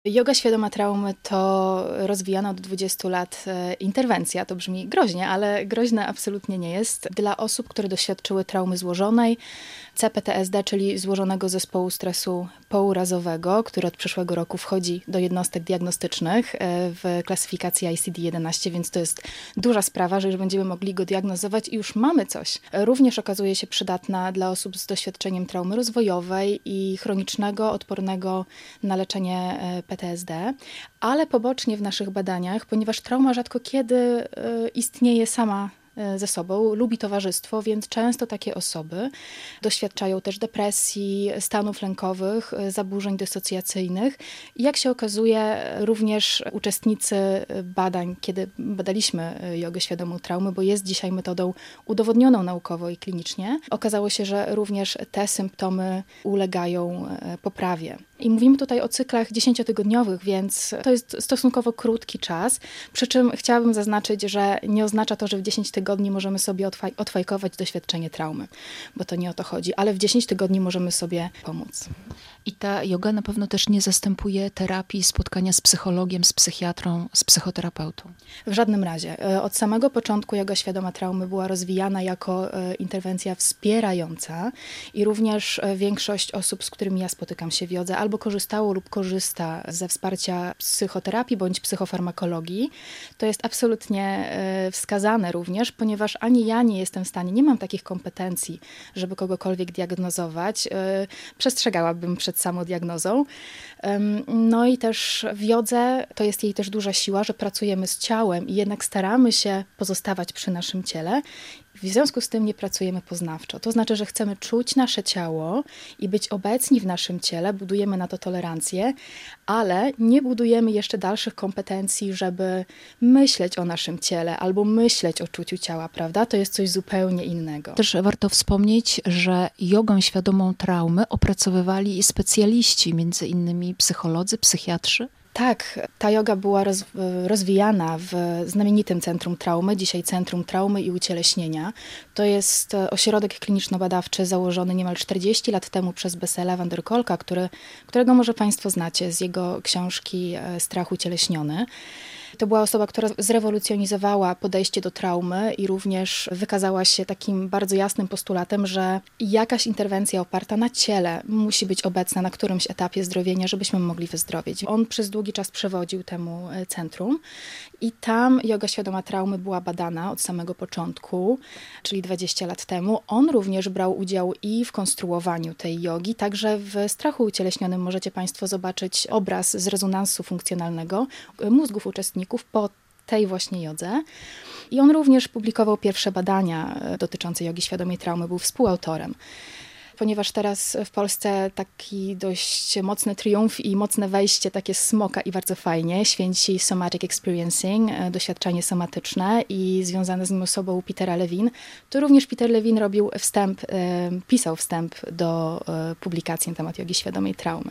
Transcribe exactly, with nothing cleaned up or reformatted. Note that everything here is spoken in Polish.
Joga świadoma traumy to rozwijana od dwudziestu lat interwencja. To brzmi groźnie, ale groźne absolutnie nie jest. Dla osób, które doświadczyły traumy złożonej, C P T S D, czyli złożonego zespołu stresu pourazowego, który od przyszłego roku wchodzi do jednostek diagnostycznych w klasyfikacji I C D jedenaście, więc to jest duża sprawa, że już będziemy mogli go diagnozować i już mamy coś. Również okazuje się przydatna dla osób z doświadczeniem traumy rozwojowej i chronicznego, odpornego na leczenie P T S D, ale pobocznie w naszych badaniach, ponieważ trauma rzadko kiedy istnieje sama ze sobą, lubi towarzystwo, więc często takie osoby doświadczają też depresji, stanów lękowych, zaburzeń dysocjacyjnych. I jak się okazuje, również uczestnicy badań, kiedy badaliśmy jogę świadomą traumy, bo jest dzisiaj metodą udowodnioną naukowo i klinicznie, okazało się, że również te symptomy ulegają poprawie. I mówimy tutaj o cyklach dziesięciotygodniowych, więc to jest stosunkowo krótki czas, przy czym chciałabym zaznaczyć, że nie oznacza to, że w dziesięć tygodni możemy sobie odfaj- odfajkować doświadczenie traumy, bo to nie o to chodzi, ale w dziesięć tygodni możemy sobie pomóc. I ta joga na pewno też nie zastępuje terapii, spotkania z psychologiem, z psychiatrą, z psychoterapeutą. W żadnym razie. Od samego początku joga świadoma traumy była rozwijana jako interwencja wspierająca i również większość osób, z którymi ja spotykam się w jodze, albo korzystało lub korzysta ze wsparcia psychoterapii bądź psychofarmakologii. To jest absolutnie wskazane również, ponieważ ani ja nie jestem w stanie, nie mam takich kompetencji, żeby kogokolwiek diagnozować. Przestrzegałabym przed samodiagnozą. No i też w jodze to jest jej też duża siła, że pracujemy z ciałem i jednak staramy się pozostawać przy naszym ciele. W związku z tym nie pracujemy poznawczo. To znaczy, że chcemy czuć nasze ciało i być obecni w naszym ciele, budujemy na to tolerancję, ale nie budujemy jeszcze dalszych kompetencji, żeby myśleć o naszym ciele albo myśleć o czuciu ciała, prawda? To jest coś zupełnie innego. Też warto wspomnieć, że jogę świadomą traumy opracowywali specjaliści, między innymi psycholodzy, psychiatrzy. Tak, ta joga była roz, rozwijana w znamienitym Centrum Traumy, dzisiaj Centrum Traumy i Ucieleśnienia. To jest ośrodek kliniczno-badawczy założony niemal czterdzieści lat temu przez Bessela van der Kolka, który, którego może Państwo znacie z jego książki Strach ucieleśniony. To była osoba, która zrewolucjonizowała podejście do traumy i również wykazała się takim bardzo jasnym postulatem, że jakaś interwencja oparta na ciele musi być obecna na którymś etapie zdrowienia, żebyśmy mogli wyzdrowieć. On przez długi czas przewodził temu centrum i tam joga świadoma traumy była badana od samego początku, czyli dwadzieścia lat temu. On również brał udział i w konstruowaniu tej jogi, także w strachu ucieleśnionym możecie Państwo zobaczyć obraz z rezonansu funkcjonalnego mózgów uczestników po tej właśnie jodze. I on również publikował pierwsze badania dotyczące jogi świadomej traumy, był współautorem. Ponieważ teraz w Polsce taki dość mocny triumf i mocne wejście takie smoka i bardzo fajnie święci somatic experiencing, doświadczenie somatyczne i związane z nim osobą Petera Levine, to również Peter Levine robił wstęp, pisał wstęp do publikacji na temat jogi świadomej traumy.